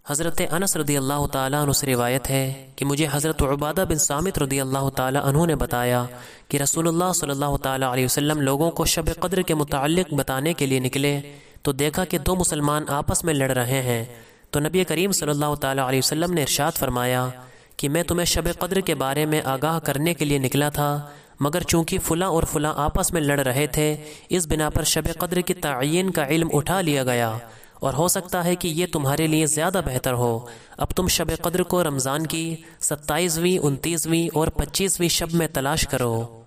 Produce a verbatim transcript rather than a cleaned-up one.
हज़रत अनस रदी अल्लाह ताला अन्हु से रिवायत है कि मुझे हज़रत उबादा बिन सामित रदी अल्लाह ताला अन्हु ने बताया कि रसूलुल्लाह सल्लल्लाहु ताला अलैहि वसल्लम लोगों को शब क़द्र के मुताल्लिक़ बताने के लिए निकले तो देखा कि दो मुसलमान आपस में लड़ रहे हैं। तो नबी करीम सल्लल्लाहु ताला अलैहि वसल्लम ने इरशाद फरमाया कि मैं तुम्हें शब क़द्र के बारे में आगाह करने के लिए निकला था, मगर चूँकि फ़ुला और फ़ुला आपस में लड़ रहे थे, इस बिना पर शब क़द्र की तअयीन का इल्म उठा लिया गया और हो सकता है कि ये तुम्हारे लिए ज़्यादा बेहतर हो। अब तुम शब क़द्र को रमज़ान की सत्ताईसवीं, उनतीसवीं और पच्चीसवीं शब में तलाश करो।